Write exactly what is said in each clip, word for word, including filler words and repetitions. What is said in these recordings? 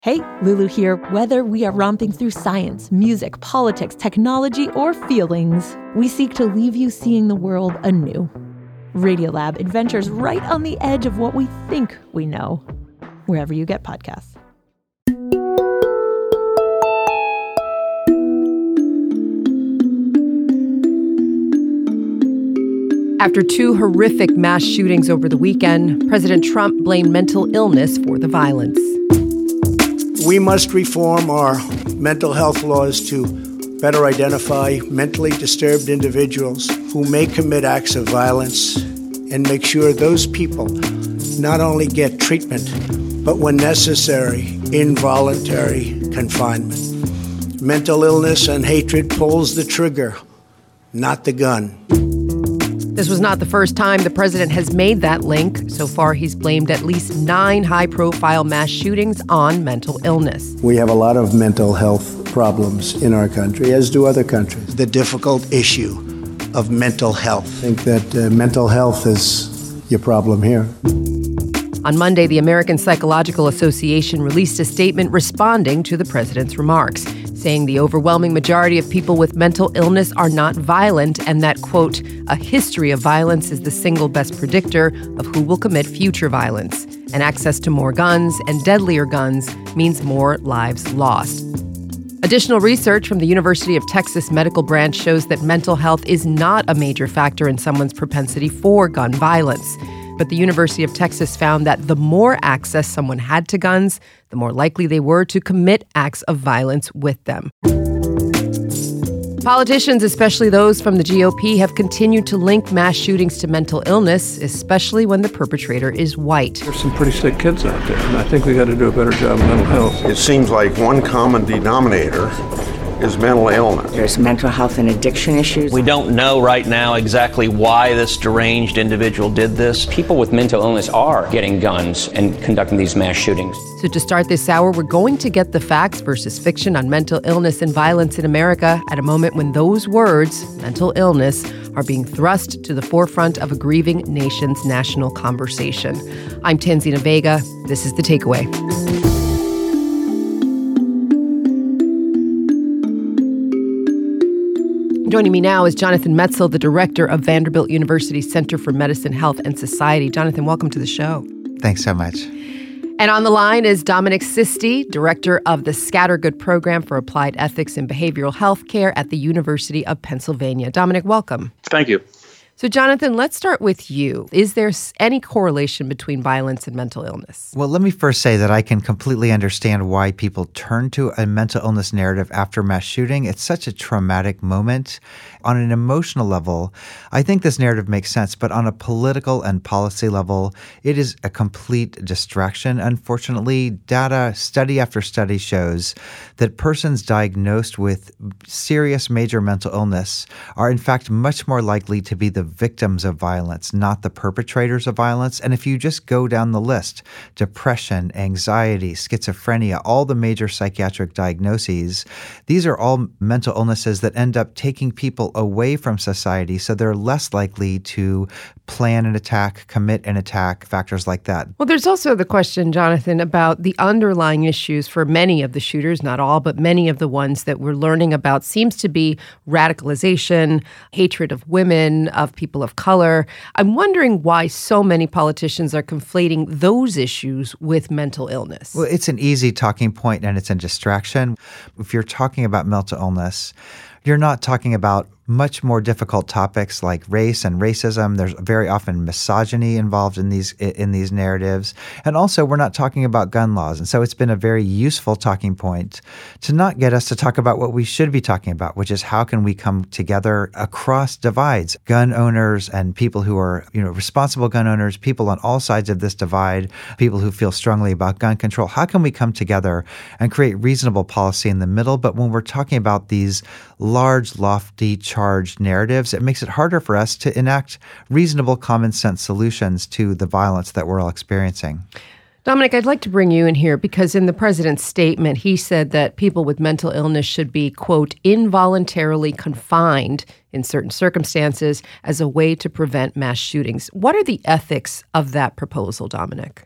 Hey, Lulu here. Whether we are romping through science, music, politics, technology, or feelings, we seek to leave you seeing the world anew. Radiolab adventures right on the edge of what we think we know, wherever you get podcasts. After two horrific mass shootings over the weekend, President Trump blamed mental illness for the violence. We must reform our mental health laws to better identify mentally disturbed individuals who may commit acts of violence and make sure those people not only get treatment, but when necessary, involuntary confinement. Mental illness and hatred pulls the trigger, not the gun. This was not the first time the president has made that link. So far, he's blamed at least nine high-profile mass shootings on mental illness. We have a lot of mental health problems in our country, as do other countries. The difficult issue of mental health. I think that uh, mental health is your problem here. On Monday, the American Psychological Association released a statement responding to the president's remarks, saying the overwhelming majority of people with mental illness are not violent and that, quote, a history of violence is the single best predictor of who will commit future violence. And access to more guns and deadlier guns means more lives lost. Additional research from the University of Texas Medical Branch shows that mental health is not a major factor in someone's propensity for gun violence. But the University of Texas found that the more access someone had to guns, the more likely they were to commit acts of violence with them. Politicians, especially those from the G O P, have continued to link mass shootings to mental illness, especially when the perpetrator is white. There's some pretty sick kids out there, and I think we got to do a better job of mental health. It seems like one common denominator is mental illness. There's mental health and addiction issues. We don't know right now exactly why this deranged individual did this. People with mental illness are getting guns and conducting these mass shootings. So to start this hour, we're going to get the facts versus fiction on mental illness and violence in America at a moment when those words, mental illness, are being thrust to the forefront of a grieving nation's national conversation. I'm Tanzina Vega. This is The Takeaway. Joining me now is Jonathan Metzl, the director of Vanderbilt University's Center for Medicine, Health, and Society. Jonathan, welcome to the show. Thanks so much. And on the line is Dominic Sisti, director of the Scattergood Program for Applied Ethics in Behavioral Health Care at the University of Pennsylvania. Dominic, welcome. Thank you. So, Jonathan, let's start with you. Is there any correlation between violence and mental illness? Well, let me first say that I can completely understand why people turn to a mental illness narrative after mass shooting. It's such a traumatic moment. On an emotional level, I think this narrative makes sense, but on a political and policy level, it is a complete distraction. Unfortunately, data, study after study shows that persons diagnosed with serious major mental illness are in fact much more likely to be the victims of violence, not the perpetrators of violence. And if you just go down the list, depression, anxiety, schizophrenia, all the major psychiatric diagnoses, these are all mental illnesses that end up taking people away from society, so they're less likely to plan an attack, commit an attack, factors like that. Well, there's also the question, Jonathan, about the underlying issues for many of the shooters, not all, but many of the ones that we're learning about seems to be radicalization, hatred of women, of people of color. I'm wondering why so many politicians are conflating those issues with mental illness. Well, it's an easy talking point and it's a distraction. If you're talking about mental illness, you're not talking about much more difficult topics like race and racism. There's very often misogyny involved in these in these narratives. And also, we're not talking about gun laws. And so it's been a very useful talking point to not get us to talk about what we should be talking about, which is how can we come together across divides, gun owners and people who are, you know, responsible gun owners, people on all sides of this divide, people who feel strongly about gun control. How can we come together and create reasonable policy in the middle? But when we're talking about these large, lofty, charged narratives, it makes it harder for us to enact reasonable common sense solutions to the violence that we're all experiencing. Dominic, I'd like to bring you in here because in the president's statement, he said that people with mental illness should be, quote, involuntarily confined in certain circumstances as a way to prevent mass shootings. What are the ethics of that proposal, Dominic?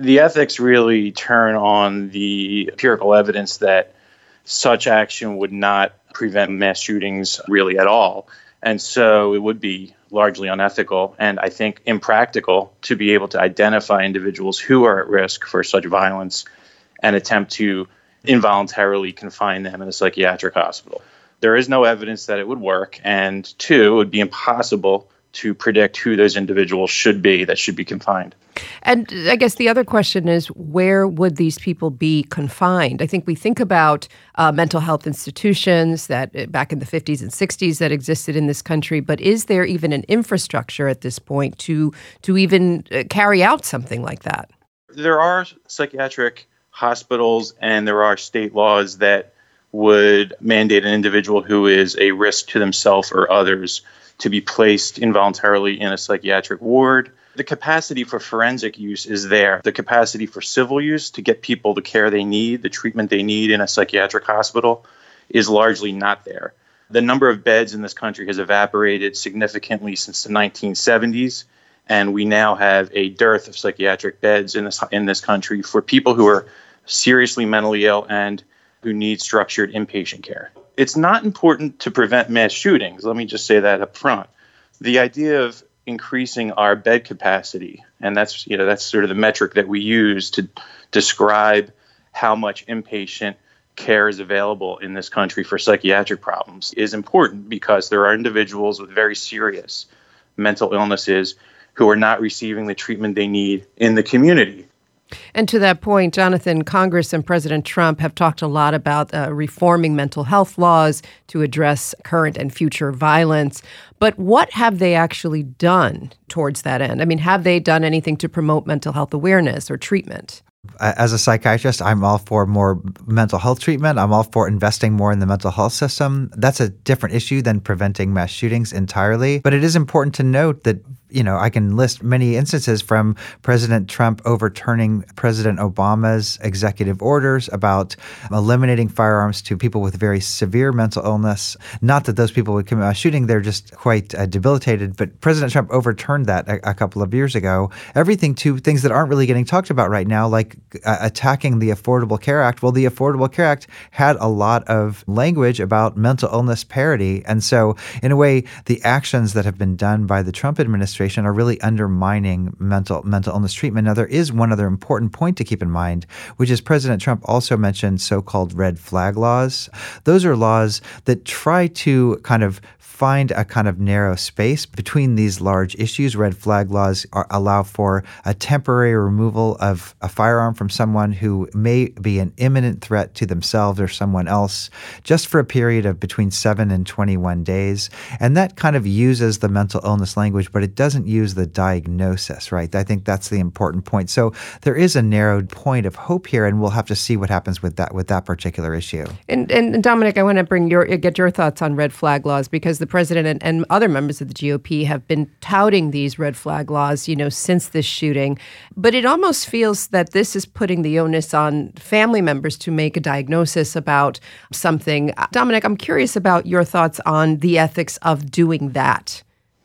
The ethics really turn on the empirical evidence that such action would not prevent mass shootings really at all. And so it would be largely unethical and I think impractical to be able to identify individuals who are at risk for such violence and attempt to involuntarily confine them in a psychiatric hospital. There is no evidence that it would work. And two, it would be impossible to predict who those individuals should be that should be confined. And I guess the other question is, where would these people be confined? I think we think about uh, mental health institutions that uh, back in the fifties and sixties that existed in this country, but is there even an infrastructure at this point to to even uh, carry out something like that? There are psychiatric hospitals and there are state laws that would mandate an individual who is a risk to themselves or others to be placed involuntarily in a psychiatric ward. The capacity for forensic use is there. The capacity for civil use to get people the care they need, the treatment they need in a psychiatric hospital is largely not there. The number of beds in this country has evaporated significantly since the nineteen seventies, and we now have a dearth of psychiatric beds in this in this country for people who are seriously mentally ill and who need structured inpatient care. It's not important to prevent mass shootings. Let me just say that up front. The idea of increasing our bed capacity, and that's you know that's sort of the metric that we use to describe how much inpatient care is available in this country for psychiatric problems, is important because there are individuals with very serious mental illnesses who are not receiving the treatment they need in the community. And to that point, Jonathan, Congress and President Trump have talked a lot about uh, reforming mental health laws to address current and future violence. But what have they actually done towards that end? I mean, have they done anything to promote mental health awareness or treatment? As a psychiatrist, I'm all for more mental health treatment. I'm all for investing more in the mental health system. That's a different issue than preventing mass shootings entirely. But it is important to note that, you know, I can list many instances from President Trump overturning President Obama's executive orders about eliminating firearms to people with very severe mental illness. Not that those people would commit mass shooting, they're just quite uh, debilitated. But President Trump overturned that a, a couple of years ago. Everything to things that aren't really getting talked about right now, like uh, attacking the Affordable Care Act. Well, the Affordable Care Act had a lot of language about mental illness parity. And so, in a way, the actions that have been done by the Trump administration are really undermining mental mental illness treatment. Now, there is one other important point to keep in mind, which is President Trump also mentioned so-called red flag laws. Those are laws that try to kind of find a kind of narrow space between these large issues. Red flag laws are, allow for a temporary removal of a firearm from someone who may be an imminent threat to themselves or someone else, just for a period of between seven and twenty-one days. And that kind of uses the mental illness language, but it doesn't use the diagnosis, right? I think that's the important point. So there is a narrowed point of hope here, and we'll have to see what happens with that with that particular issue. And, and Dominic, I want to bring your get your thoughts on red flag laws, because the president and, and other members of the G O P have been touting these red flag laws, you know, since this shooting. But it almost feels that this is putting the onus on family members to make a diagnosis about something. Dominic, I'm curious about your thoughts on the ethics of doing that.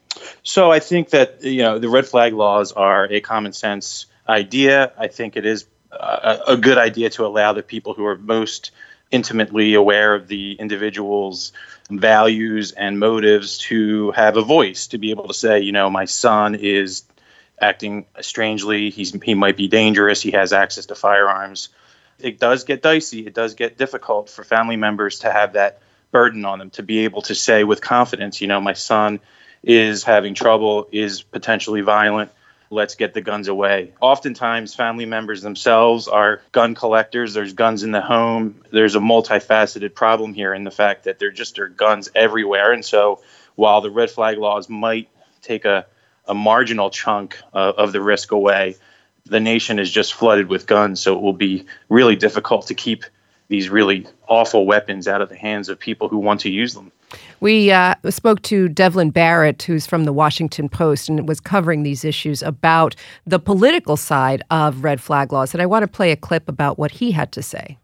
So I think that, you know, the red flag laws are a common sense idea. I think it is a, a good idea to allow the people who are most intimately aware of the individual's values and motives to have a voice, to be able to say, you know, my son is acting strangely, he's he might be dangerous, he has access to firearms. It does get dicey, it does get difficult for family members to have that burden on them, to be able to say with confidence, you know, my son is having trouble, is potentially violent, let's get the guns away. Oftentimes, family members themselves are gun collectors. There's guns in the home. There's a multifaceted problem here in the fact that there just are guns everywhere. And so while the red flag laws might take a, a marginal chunk uh, of the risk away, the nation is just flooded with guns. So it will be really difficult to keep these really awful weapons out of the hands of people who want to use them. We uh, spoke to Devlin Barrett, who's from the Washington Post, and was covering these issues about the political side of red flag laws. And I want to play a clip about what he had to say.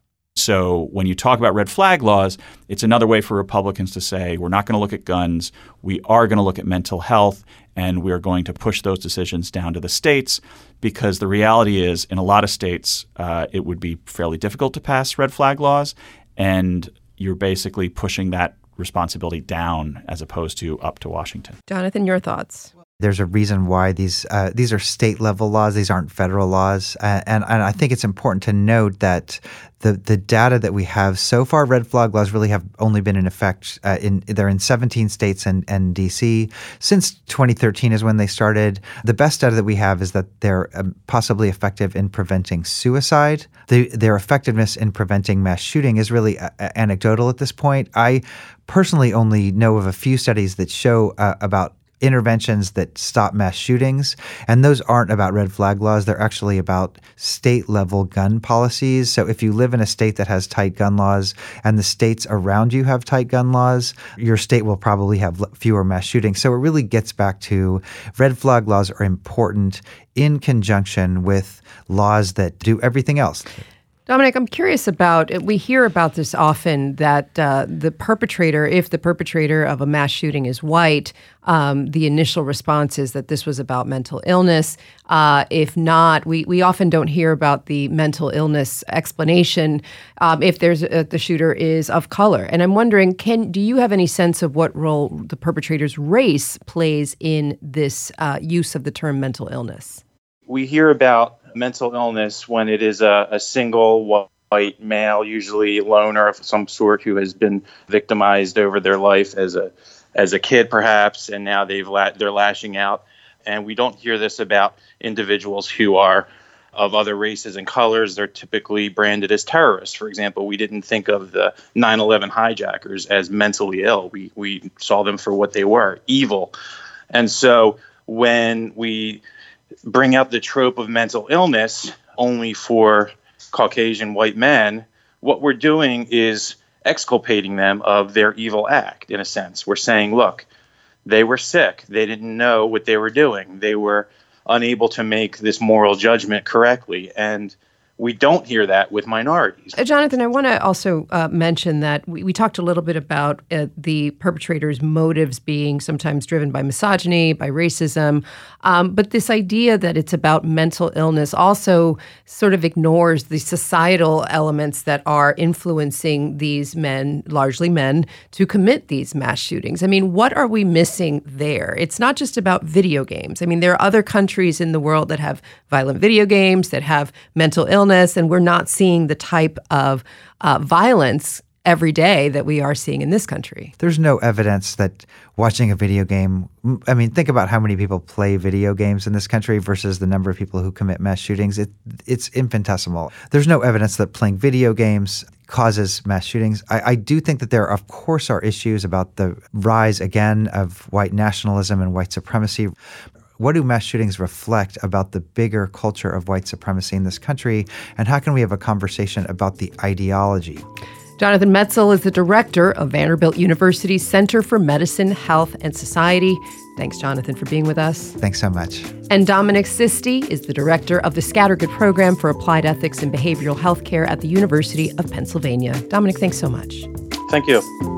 So when you talk about red flag laws, it's another way for Republicans to say, we're not going to look at guns. We are going to look at mental health, and we are going to push those decisions down to the states, because the reality is in a lot of states, uh, it would be fairly difficult to pass red flag laws, and you're basically pushing that responsibility down as opposed to up to Washington. Jonathan, your thoughts? There's a reason why these uh, these are state level laws. These aren't federal laws, uh, and and I think it's important to note that the the data that we have so far, red flag laws really have only been in effect uh, in they're in seventeen states and and D C since twenty thirteen is when they started. The best data that we have is that they're um, possibly effective in preventing suicide. The, their effectiveness in preventing mass shooting is really uh, anecdotal at this point. I personally only know of a few studies that show uh, about interventions that stop mass shootings, and those aren't about red flag laws. They're actually about state-level gun policies. So if you live in a state that has tight gun laws and the states around you have tight gun laws, your state will probably have fewer mass shootings. So it really gets back to red flag laws are important in conjunction with laws that do everything else. Dominic, I'm curious about, we hear about this often, that uh, the perpetrator, if the perpetrator of a mass shooting is white, um, the initial response is that this was about mental illness. Uh, if not, we, we often don't hear about the mental illness explanation um, if there's a, the shooter is of color. And I'm wondering, can do you have any sense of what role the perpetrator's race plays in this uh, use of the term mental illness? We hear about mental illness when it is a, a single white male, usually loner of some sort, who has been victimized over their life as a as a kid, perhaps, and now they've la- they're lashing out. And we don't hear this about individuals who are of other races and colors. They're typically branded as terrorists. For example, we didn't think of the nine eleven hijackers as mentally ill. We we saw them for what they were, evil. And so when we bring out the trope of mental illness only for Caucasian white men, what we're doing is exculpating them of their evil act, in a sense. We're saying, look, they were sick. They didn't know what they were doing. They were unable to make this moral judgment correctly. And we don't hear that with minorities. Uh, Jonathan, I want to also uh, mention that we, we talked a little bit about uh, the perpetrator's motives being sometimes driven by misogyny, by racism. Um, but this idea that it's about mental illness also sort of ignores the societal elements that are influencing these men, largely men, to commit these mass shootings. I mean, what are we missing there? It's not just about video games. I mean, there are other countries in the world that have violent video games, that have mental illness, and we're not seeing the type of uh, violence every day that we are seeing in this country. There's no evidence that watching a video game, I mean, think about how many people play video games in this country versus the number of people who commit mass shootings. It, it's infinitesimal. There's no evidence that playing video games causes mass shootings. I, I do think that there, of course, are issues about the rise again of white nationalism and white supremacy. What do mass shootings reflect about the bigger culture of white supremacy in this country? And how can we have a conversation about the ideology? Jonathan Metzl is the director of Vanderbilt University's Center for Medicine, Health, and Society. Thanks, Jonathan, for being with us. Thanks so much. And Dominic Sisti is the director of the Scattergood Program for Applied Ethics and Behavioral Healthcare at the University of Pennsylvania. Dominic, thanks so much. Thank you.